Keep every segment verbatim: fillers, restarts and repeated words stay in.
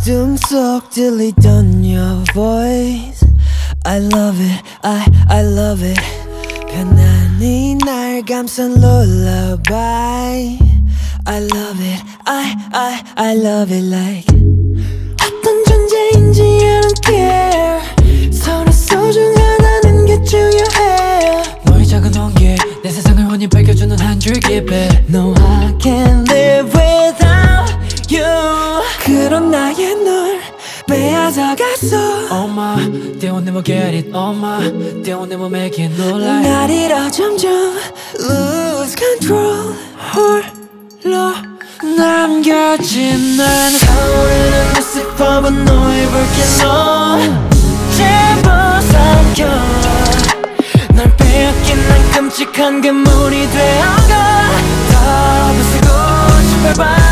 어둠 속 들리던 your voice I love it, I, I love it 편안히 날 감싼 lullaby I love it, I, I, I love it like 어떤 존재인지 I don't care 서로 소중하다는 게 중요해 너의 작은 온기 내 세상을 환히 밝혀주는 한 줄기 빛 No I can't live without you 그런 나의 널 빼앗아갔어 Oh my, they will never get it Oh my, they will never make it no lie 날 잃어 점점 lose control 홀로 남겨진 난 타오르는 루시퍼만 너의 불길로 제발 삼켜 널 빼앗긴 난 끔찍한 괴물이 되어가 다 부수고 싶을 밤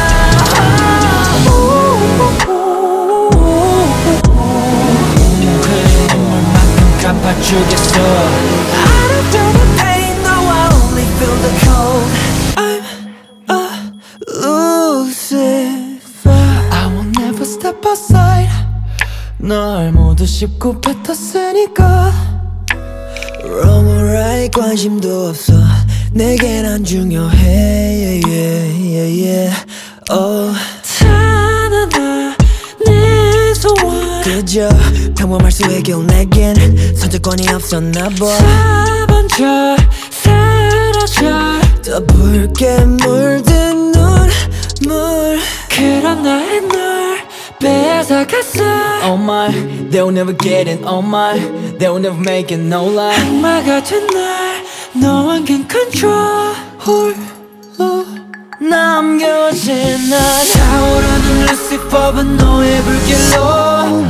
흘린 눈물만큼 갚아주겠어 I don't feel the pain, no I only feel the cold I'm a Lucifer I will never step aside 널 모두 씹고 뱉었으니까 Wrong or right 관심도 없어 내겐 안 중요해 yeah, yeah, yeah, yeah. Oh. 탄하나 내 소원 그저 평범할 수밖에 내겐 선택권이 없었나 봐 사번져 사라져 더 붉게 물든 눈물 그런 나의 널 빼앗아갔어 Oh my, they'll never get it Oh my, they'll never make it no lie 악마 같은 날 No one can control 홀로 남겨진 난 타오르는 루시퍼만 너의 불길로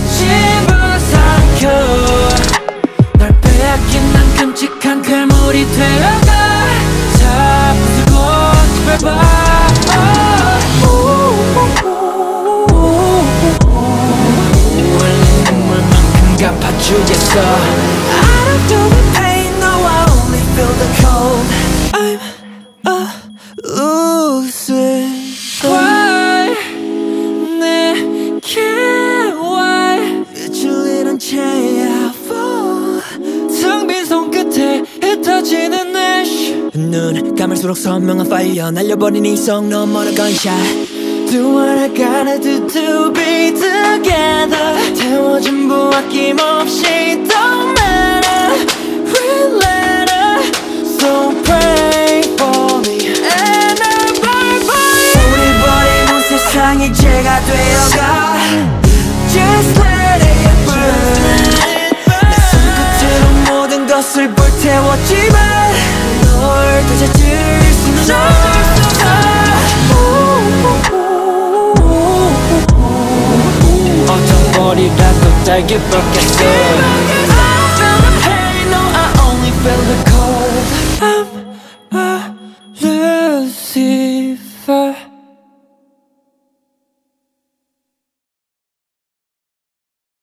집어삼켜 널 빼앗긴 난 끔찍한 괴물이 되어가 다 부수고 싶을 밤 흘린 눈물만큼 갚아주겠어 I don't feel the pain, no I only feel the cold I'm a Lucifer Why 내게 why 빗줄리는 채야 fall 텅 빈 손끝에 흩어지는 ash 눈 감을수록 선명한 fire 날려버린 이성 너머로 gunshot Do what I gotta do to be together 태워진 부아낌 없이 Don't matter Real letter So pray for me And I'll pray for you 우리 버리는 세상이 죄가 되어가 Just let it burn 내 손끝으로 모든 것을 불태웠지만 널 되찾을 수는 없어 어떤 머리라도 달게 벗겠어